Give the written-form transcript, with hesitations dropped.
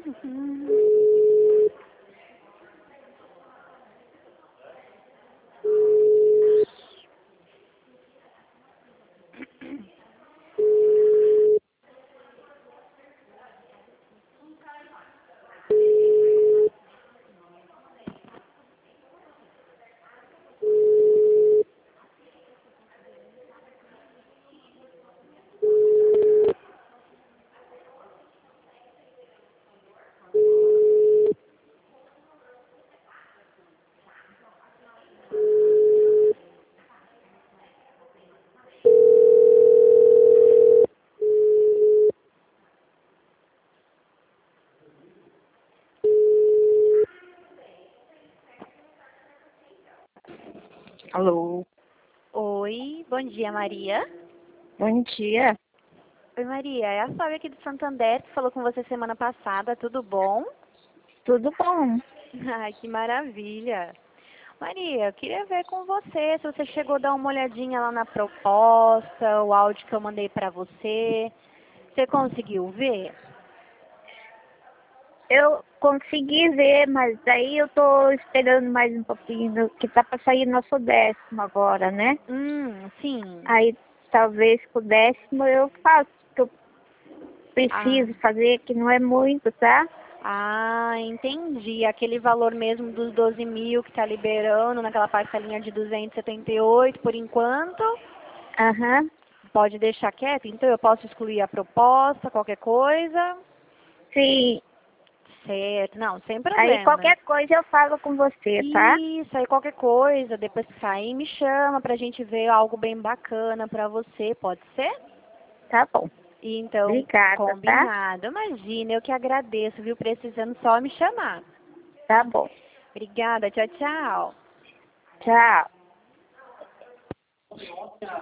Alô, Oi, bom dia, Maria. bom dia. Oi, Maria, é a Flávia aqui do Santander, que falou com você semana passada, tudo bom? Tudo bom? Ai, que maravilha. Maria, eu queria ver com você se você chegou a dar uma olhadinha lá na proposta, o áudio que eu mandei pra você. Você conseguiu ver? Eu consegui ver, mas aí eu tô esperando mais um pouquinho, que tá para sair nosso 10º agora, né? Sim. Aí talvez com o 10º eu faço o que eu Ah, preciso fazer, que não é muito, tá? entendi. Aquele valor mesmo dos 12 mil que tá liberando naquela parcelinha de 278 por enquanto. Aham. Pode deixar quieto, então eu posso excluir a proposta, qualquer coisa. Sim. Certo, não, sem Aí problema. qualquer coisa eu falo com você, tá? Isso, aí qualquer coisa, depois que sair, me chama pra gente ver algo bem bacana pra você, pode ser? Tá bom. Então, Obrigada, tá? combinado. Imagina, eu que agradeço, viu? Precisando só me chamar. Tá bom. Obrigada, tchau, tchau. Tchau.